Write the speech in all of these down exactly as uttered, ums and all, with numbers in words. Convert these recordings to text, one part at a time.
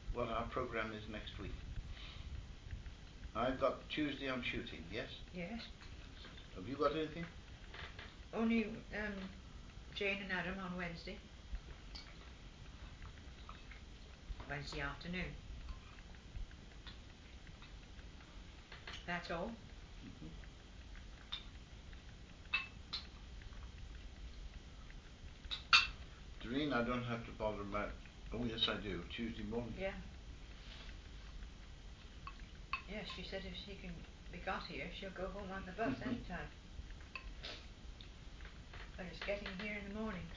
what our programme is next week. I've got Tuesday I'm shooting, yes? Yes. Have you got anything? Only um, Jane and Adam on Wednesday. Wednesday afternoon. That's all. Mm-hmm. Doreen, I don't have to bother about. Oh yes, I do. Tuesday morning. Yeah. Yes, she said if she can be got here, she'll go home on the bus anytime. But it's getting here in the morning.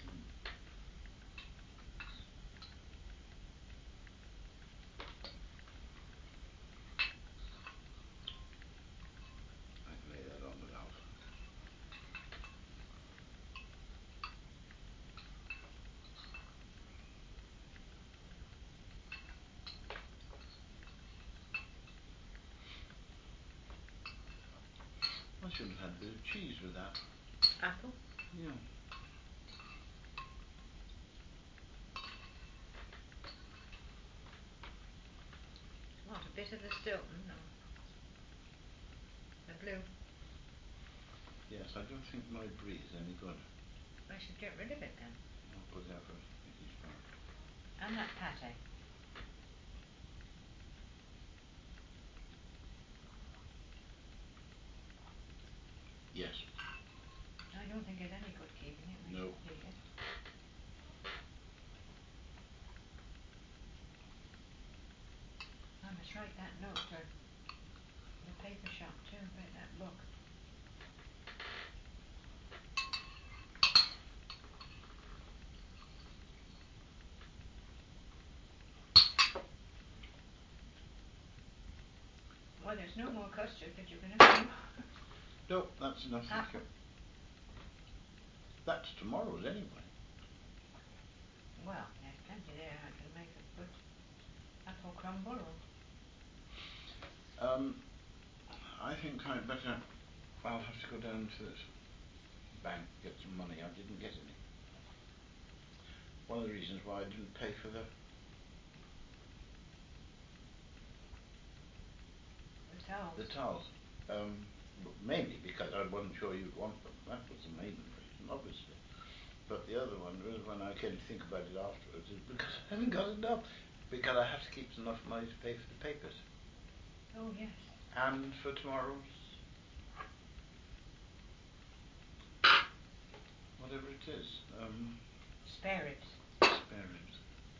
I can lay that on the valve. I should have had a bit of cheese with that. Apple? Yeah. What, a bit of the Stilton or the blue? Yes, I don't think my brie is any good. I should get rid of it then. I'll put that for Vicky's bar. And that pate. Yes. I don't think it's any good keeping it. We No. should eat it. I must write that note to the paper shop too about that book. Well, there's no more custard that you can have. No, that's enough, thank Apple. you. That's tomorrow's anyway. Well, there's plenty there. I can make a good apple crumble or... Um, I think I'd better. I'll have to go down to this bank, get some money. I didn't get any. One of the reasons why I didn't pay for the the towels. the towels. Um, mainly because I wasn't sure you'd want them. That was the main reason, obviously. But the other one was, when I came to think about it afterwards, is because I haven't got enough. Because I have to keep enough money to pay for the papers. Oh yes. And for tomorrow's whatever it is. Um, Spare ribs. spare ribs.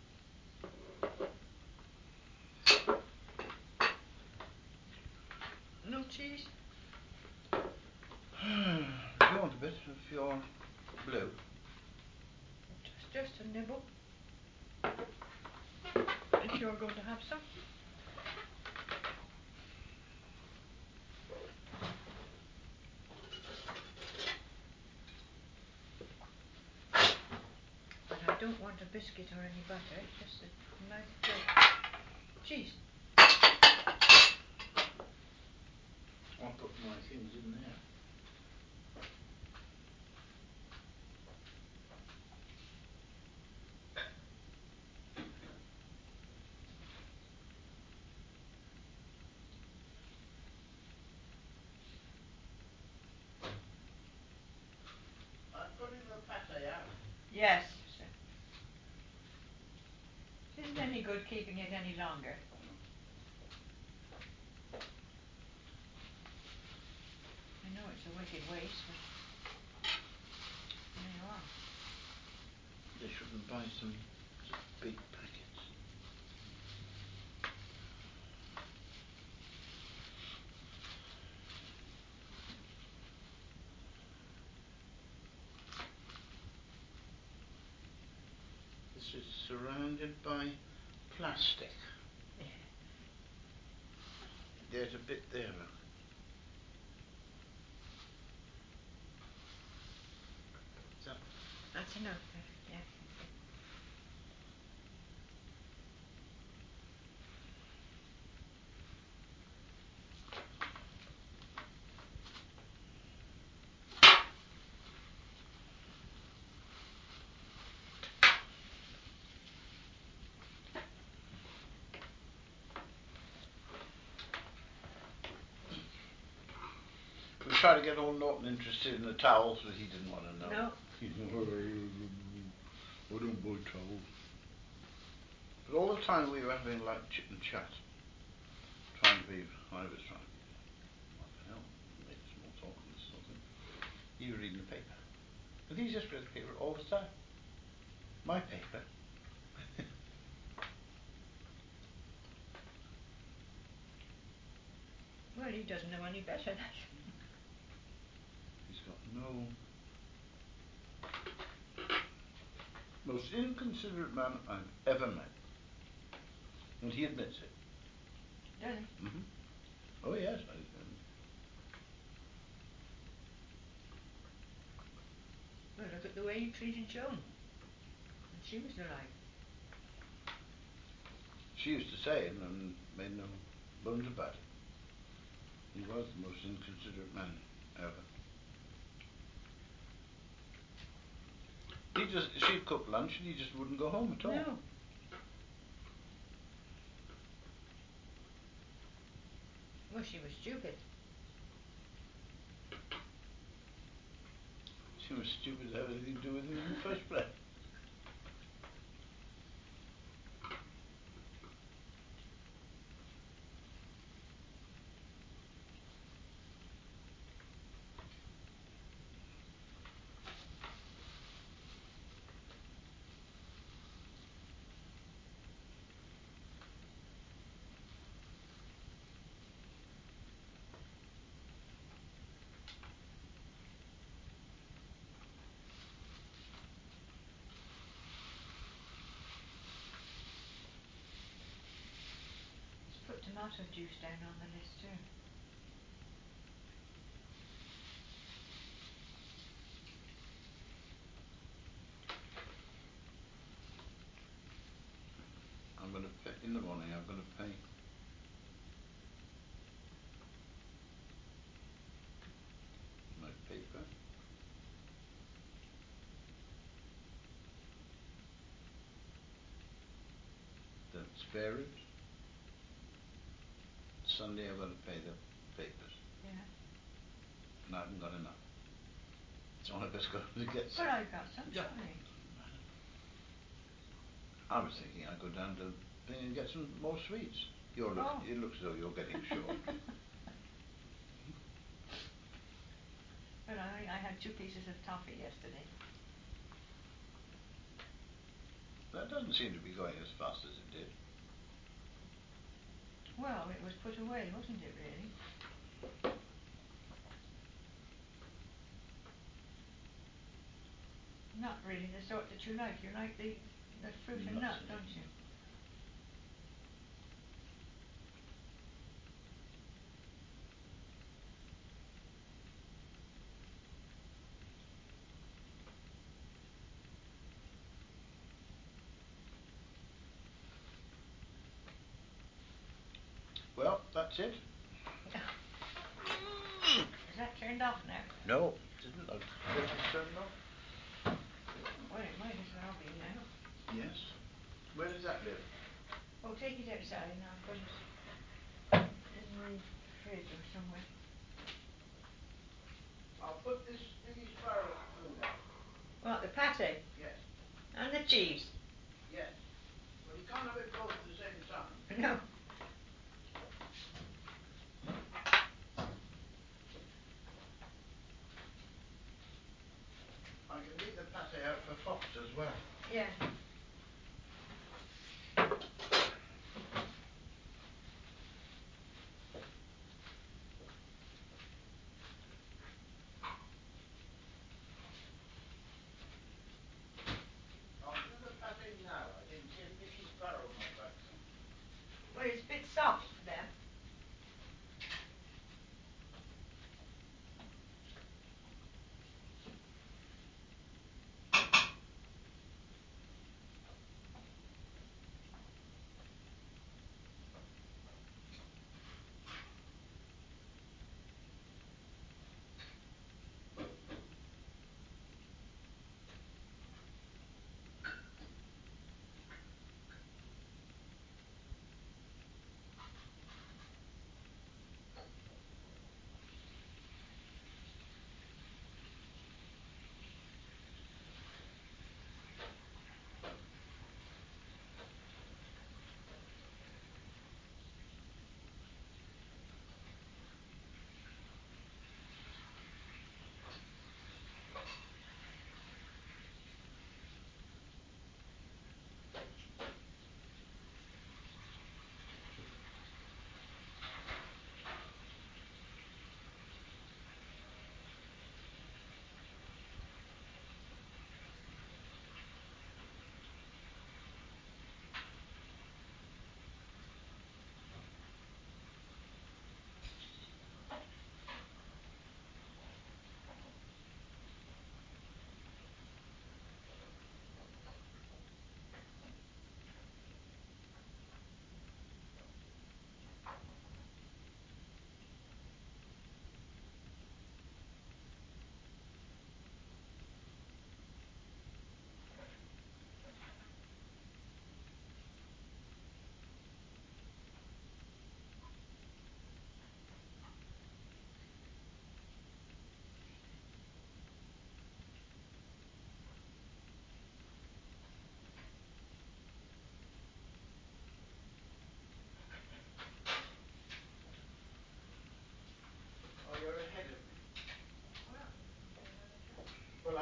No cheese? Do you want a bit of your blue? Just, just a nibble. If you're going to have some. But I don't want a biscuit or any butter, just a mouthful of cheese. I'll put my things in there. I'm putting the pate out. Yes. It isn't any good keeping it any longer. I know it's a wicked waste, but there you are. They shouldn't buy some big packets. This is surrounded by plastic. Yeah. There's a bit there, look. Is that? That's enough, yeah. tried to get old Norton interested in the towels, but he didn't want to know. No. He said, I don't buy towels. But all the time we were having like chit and chat, trying to be, I was trying to be, what the hell, make small talk and this sort of thing. You were reading the paper. But he just read the paper all the time. My paper. Well, he doesn't know any better. He's got no... Most inconsiderate man I've ever met. And he admits it. Does he? Mm-hmm. Oh yes, I, um, well, look at the way he treated Joan. And she was alive. she used to say it and made no bones about it. He was the most inconsiderate man ever. He just, she'd cook lunch and he just wouldn't go home at all. No. Well, she was stupid. She was stupid to have anything to do with him in the first place. Let's put tomato juice down on the list too. I'm going to pay, in the morning I'm going to pay my paper. The spare ribs. Sunday I'm going to pay the papers. Yeah. And I haven't got enough. So I best go to get some. But I've got some, Yeah. surely. I was thinking I'd go down to thing and get some more sweets. You're look, Oh. It looks as though you're getting short. But I, I had two pieces of toffee yesterday. That doesn't seem to be going as fast as it did. Well, it was put away, wasn't it, really? Not really the sort that you like. You like the, the fruit and Nuts nut, in it. don't you? Well, that's it. Is that turned off now? No, it isn't. I've got it turned off. Well, it might as well be now. Yes. Where does that live? Oh, take it outside and I'll put it in the fridge or somewhere. I'll put this Ziggy Sparrow food out. What, the pate? Yes. And the cheese? Yes. Well, you can't have it both at the same time. No. I can leave the pate out for Fox as well. Yeah. I'll do the pate now. I can see if Ziggy Sparrow might like some. Well, it's a bit soft for them.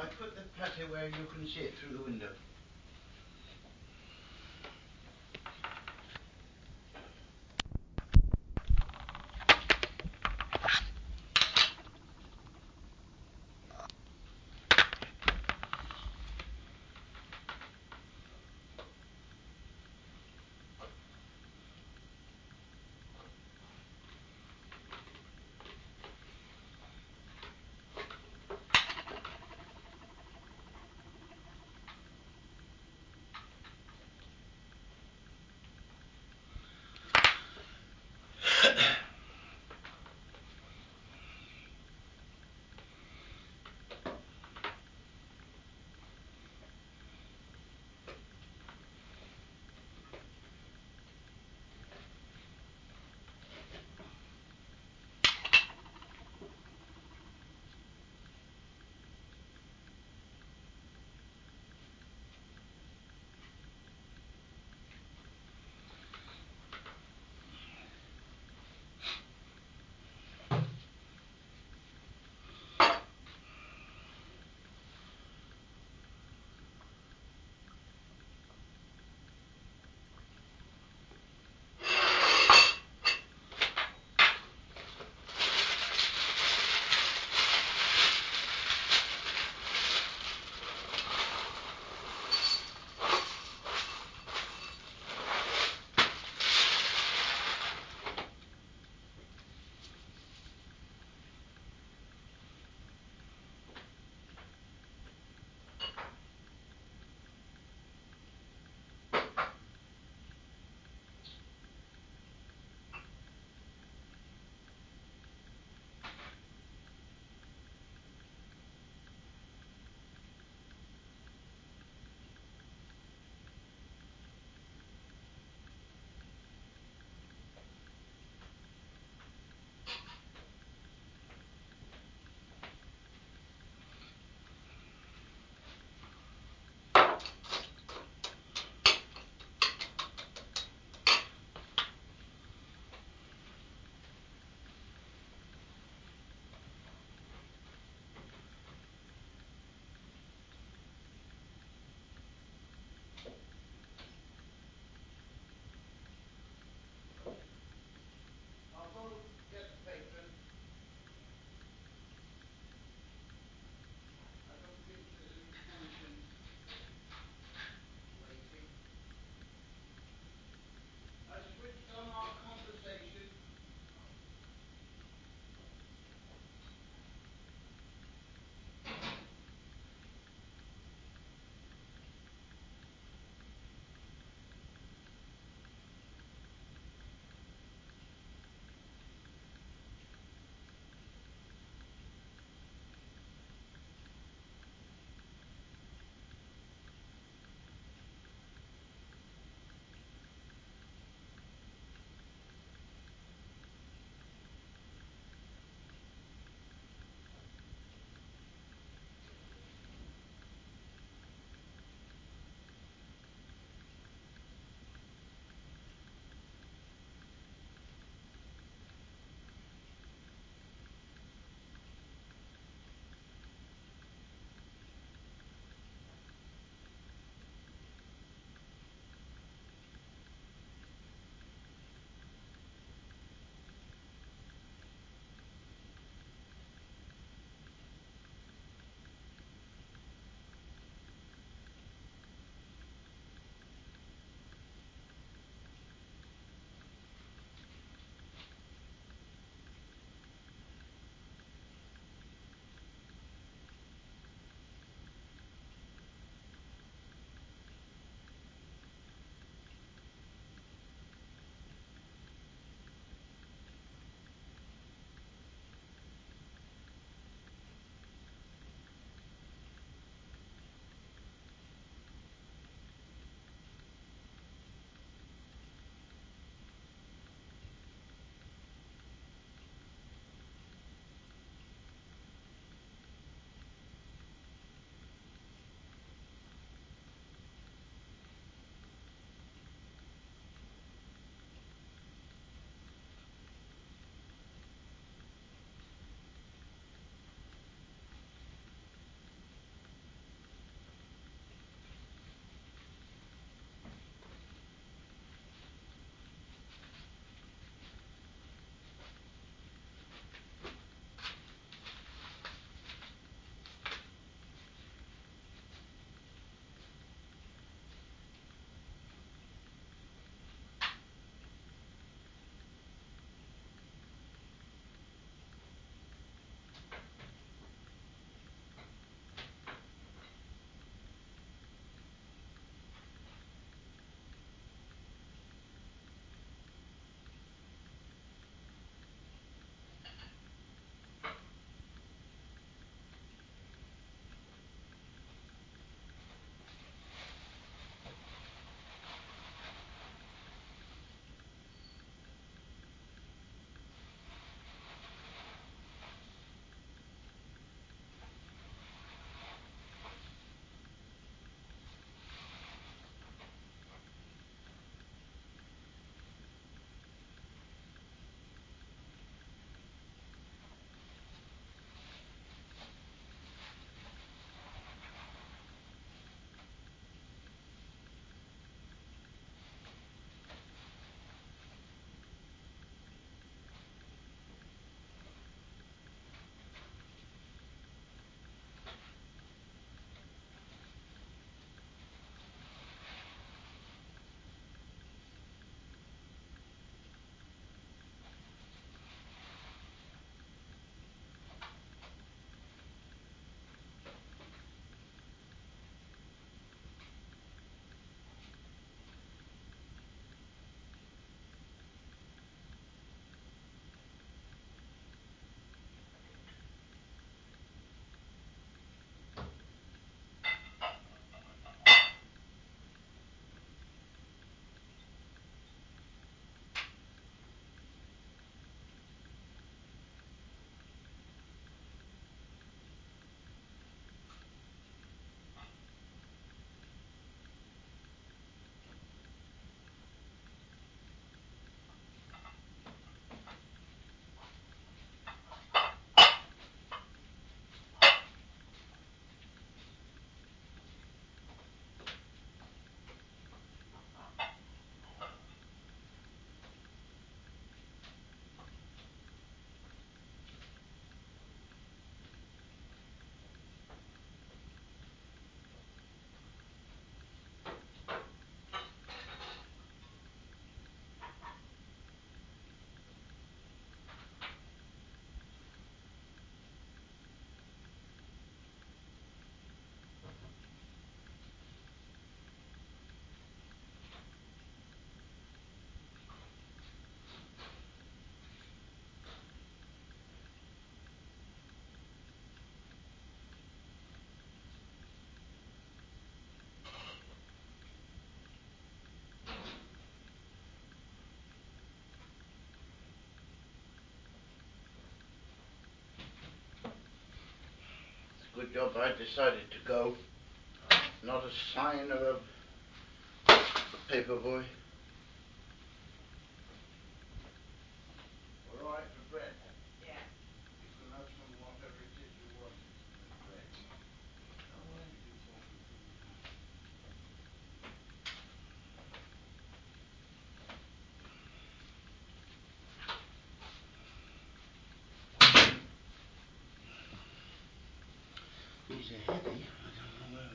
I put the patio where you can see it through the window. good job I decided to go. Not a sign of a paper boy. All right for bread. Yeah. You can have some whatever it is you wanted with bread. Oh, well. It's important to you. These are heavy. I don't know where.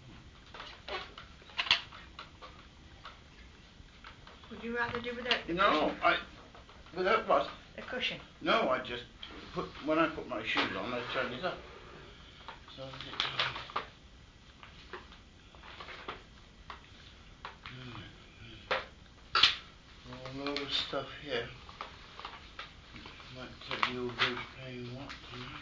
Would you rather do without the No, cushion? I. Without what? The cushion. No, I just put when I put my shoes on, I turn it up. So that it doesn't. Hmm. A load of stuff here. Might tell you who's paying what tonight.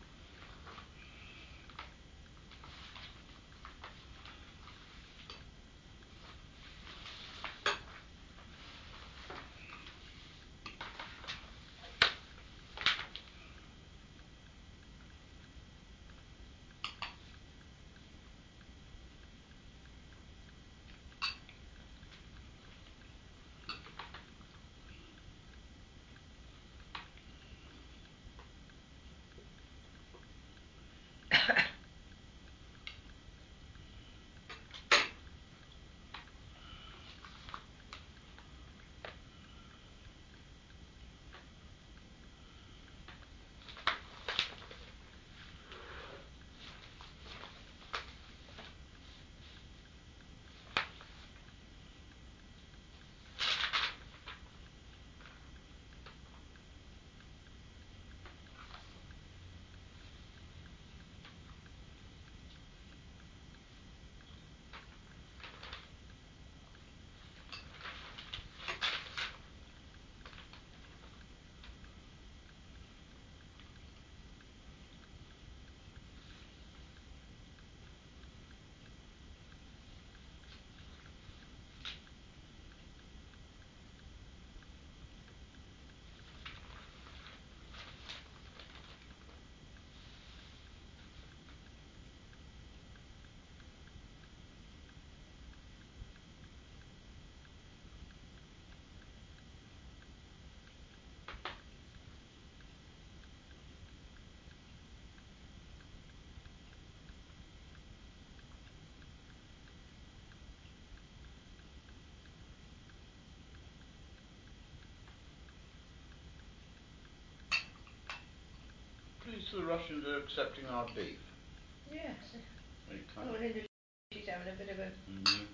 Please, the Russians are accepting our beef. Yes. Very Oh, kind. Linda, she's having a bit of a... Mm-hmm.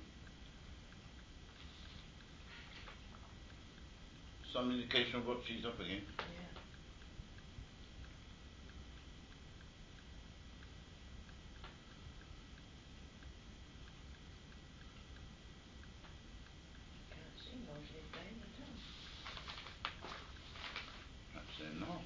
Some indication of what she's up against. Yeah. Can't see most of his name at all. Perhaps they're not.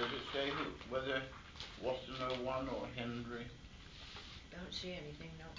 Does it say who, whether Watson oh one or Henry? Don't see anything, no.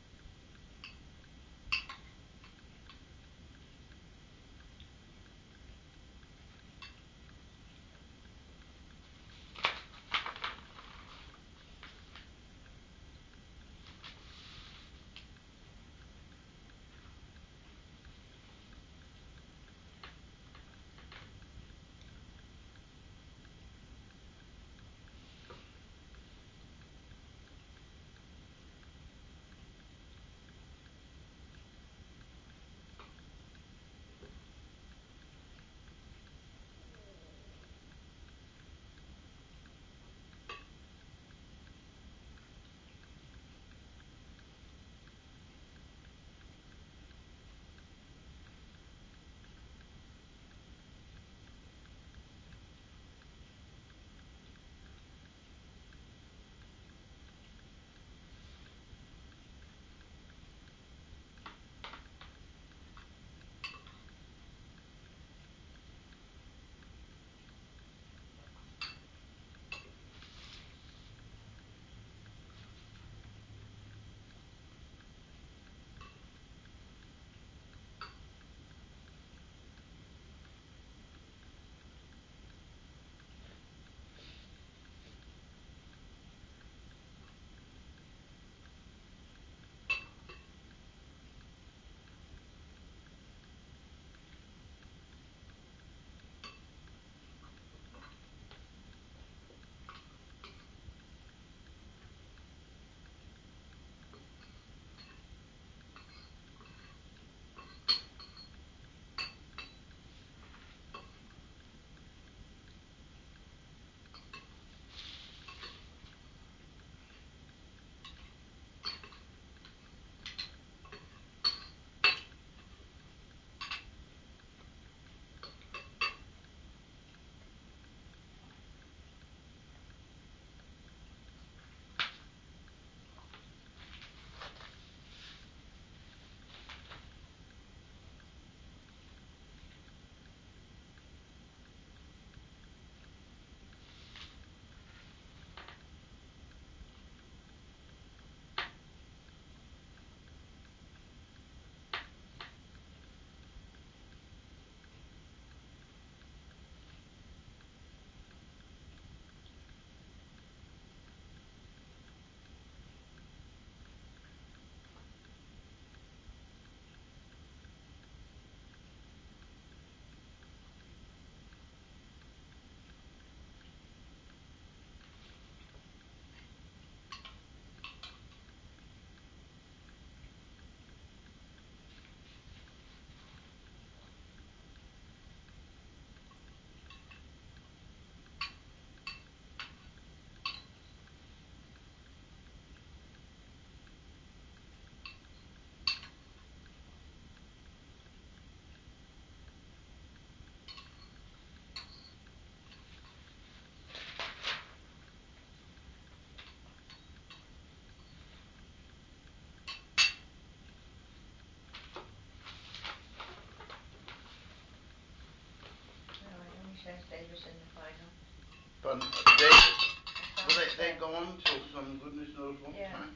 No, it only says Davis in the final. But they, That's well, all it they, they says. go on till some goodness knows what Yeah. time.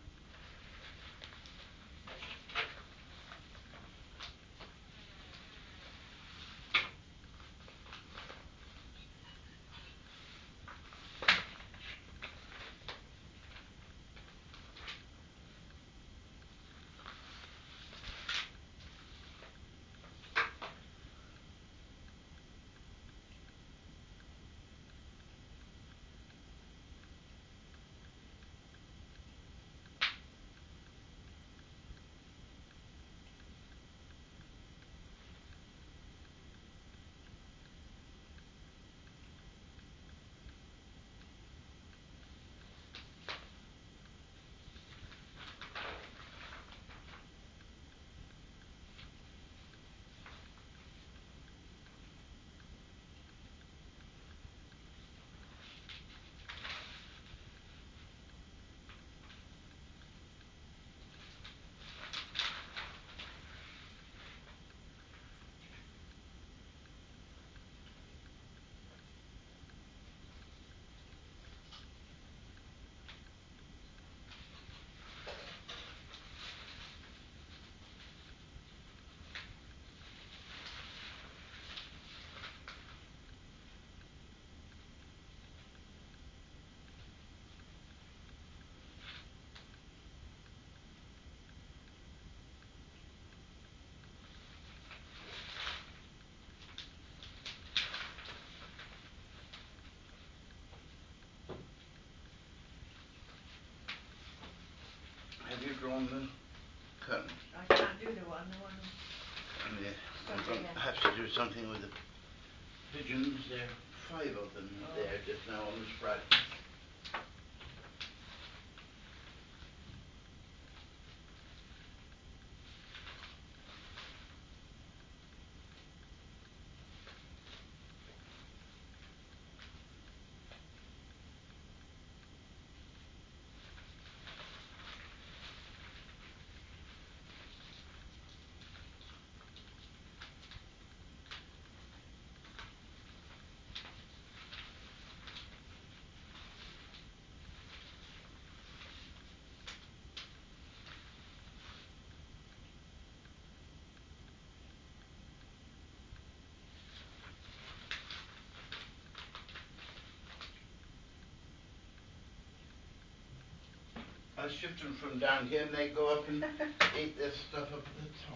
have to do something with the pigeons. There are five of them Oh. there just now on the spread. I shift them from down here and they go up and eat their stuff up at the top.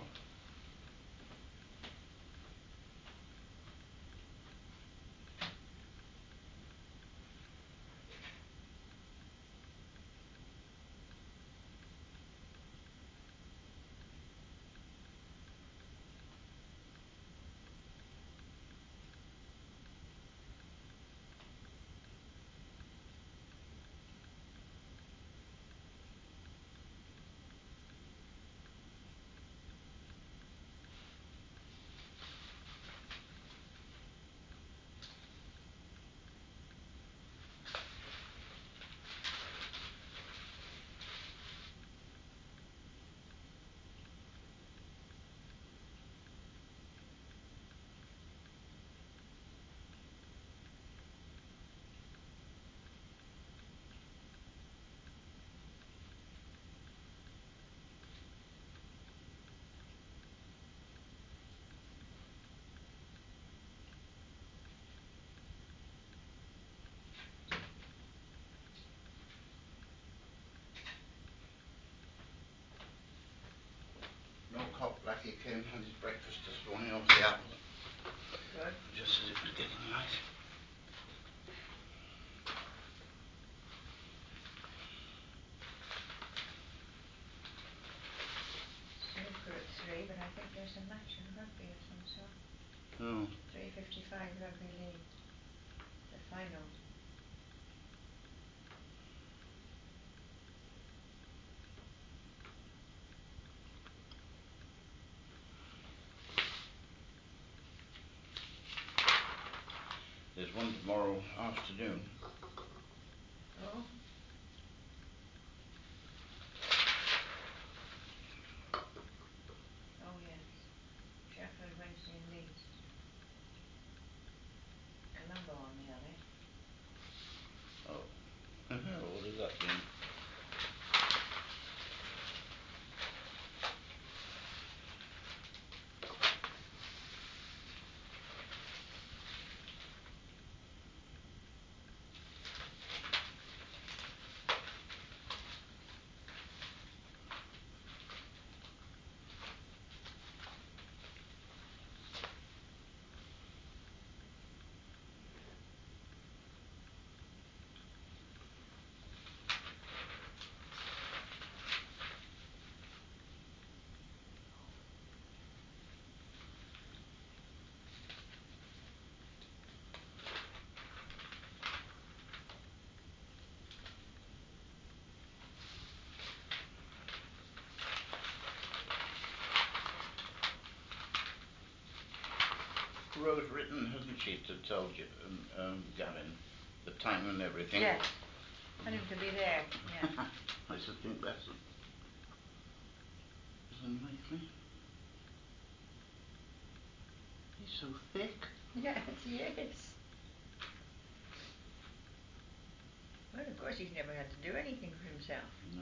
No cock Blackie came and had his breakfast this morning off the apple. Good. Just as it was getting light. Snooker at three, but I think there's a match in rugby of some sort. Oh. three fifty-five Rugby League. The final. There's one tomorrow afternoon. Oh. Oh yes. Sheffield Wednesday and Leeds. Colombo on the other. Oh. What does that mean? Rose written, hasn't she, to tell you, um, um, Gavin, the time and everything? Yes. Want him to be there. Yeah. I should think that's unlikely. He's so thick. Yes, he is. Well, of course he's never had to do anything for himself. No.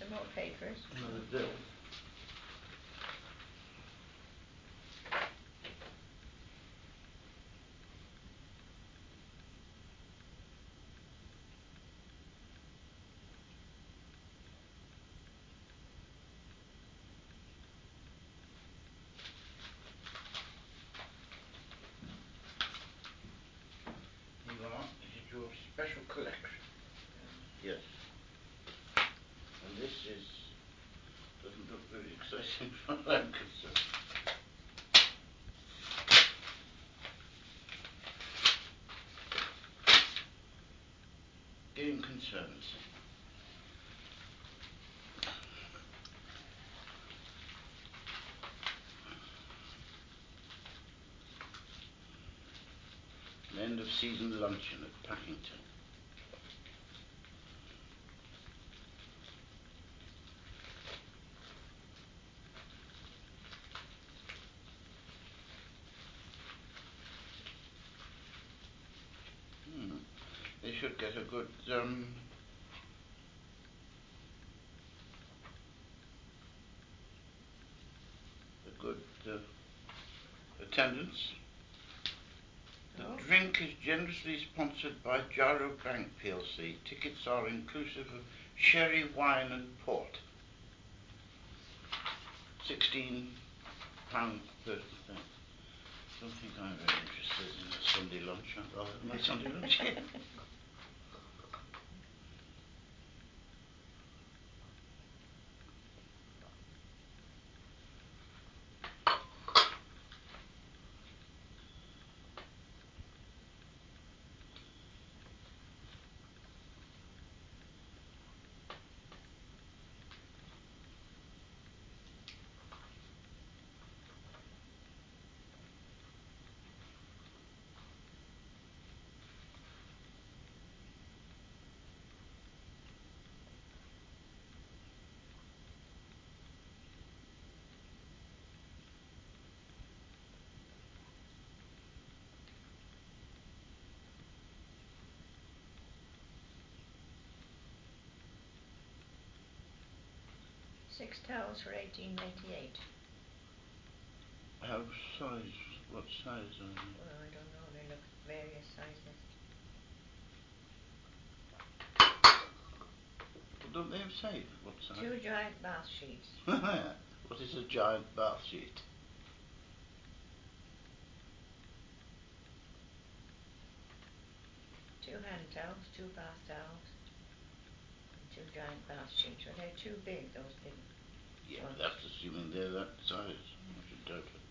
some more papers. No, they do. Here you are. This is your special collection. Yes. And this is doesn't look very exciting from what I'm concerned. Game concerns. An end of season luncheon at Packington. Hmm. They should get a good um, a good uh, attendance. The Oh. drink is generously sponsored by Gyro Bank P L C. Tickets are inclusive of sherry, wine and port. Sixteen pounds thirty cents. I don't think I'm very interested in a Sunday lunch. I'll have my Sunday lunch here. Six towels for eighteen ninety-eight. How size? What size are they? Well, I don't know. They look various sizes. Don't they say what size? Two giant bath sheets. What is a giant bath sheet? Two hand towels, two bath towels, and two giant bath sheets. Well, they're too big, those big Yeah, ones. that's assuming they're that size. I should doubt it.